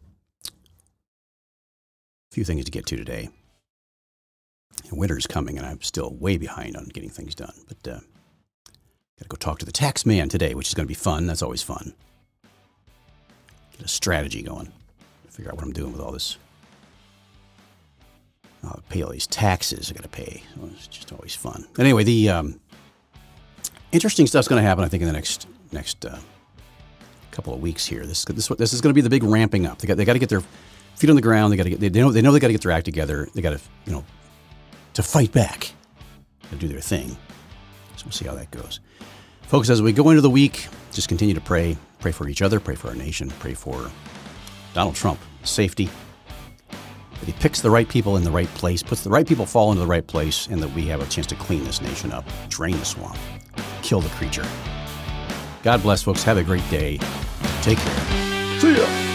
few things to get to today. Winter's coming, and I'm still way behind on getting things done. But got to go talk to the tax man today, which is going to be fun. That's always fun. Get a strategy going. Figure out what I'm doing with all this. I'll pay all these taxes I got to pay. It's just always fun. Anyway, the interesting stuff's going to happen, I think, in the next couple of weeks here. This is going to be the big ramping up. They got to get their feet on the ground. They know they got to get their act together. They got to to fight back, to do their thing. So we'll see how that goes, folks. As we go into the week, just continue to pray for each other, pray for our nation, pray for Donald Trump safety. That he picks the right people in the right place, puts the right people fall into the right place, and that we have a chance to clean this nation up, drain the swamp, kill the creature. God bless, folks. Have a great day. Take care. See ya.